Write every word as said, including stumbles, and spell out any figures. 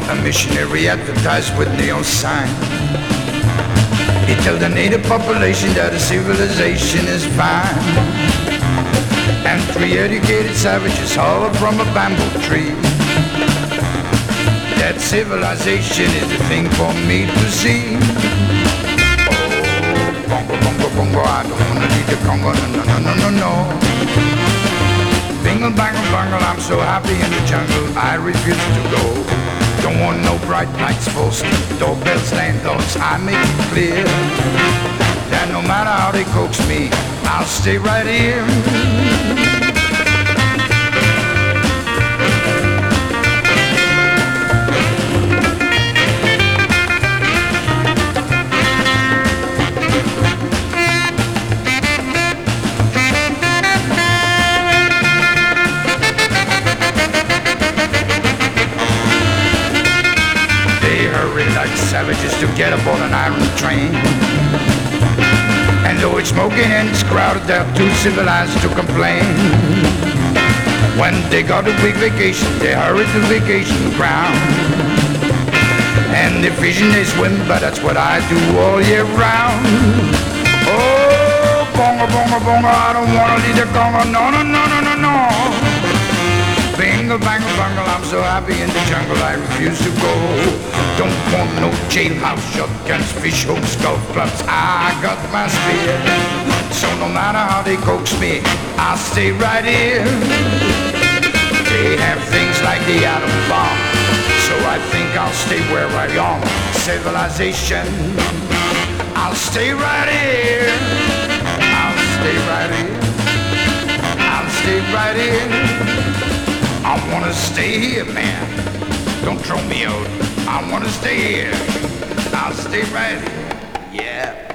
A missionary advertised with neon sign. He told the native population that a civilization is fine. And three educated savages holler from a bamboo tree. That civilization is the thing for me to see. Oh, bongo, bongo, bongo, I don't wanna leave the Congo, no, no, no, no, no, no. Bingle, bangle, bangle, I'm so happy in the jungle, I refuse to go. Don't want no bright lights, false doorbells, landlords, I make it clear that no matter how they coax me, I'll stay right here. Like savages to get aboard an iron train. And though it's smoking and it's crowded, they're too civilized to complain. When they got a big vacation, they hurry to vacation ground. And the fishing they swim, but that's what I do all year round. Oh, bongo, bongo, bongo, I don't wanna leave the Congo, no, no, no, no, no, no. Bingle, bangle, bangle, I'm so happy in the jungle, I refuse to go. Don't want no jailhouse, shotguns, fish hooks, golf clubs, I got my spear. So no matter how they coax me, I'll stay right here. They have things like the atom bomb, so I think I'll stay where I am. Civilization, I'll stay right here. I'll stay right here. I'll stay right here. I wanna stay here, man. Don't throw me out. I wanna stay here. I'll stay right here. Yeah.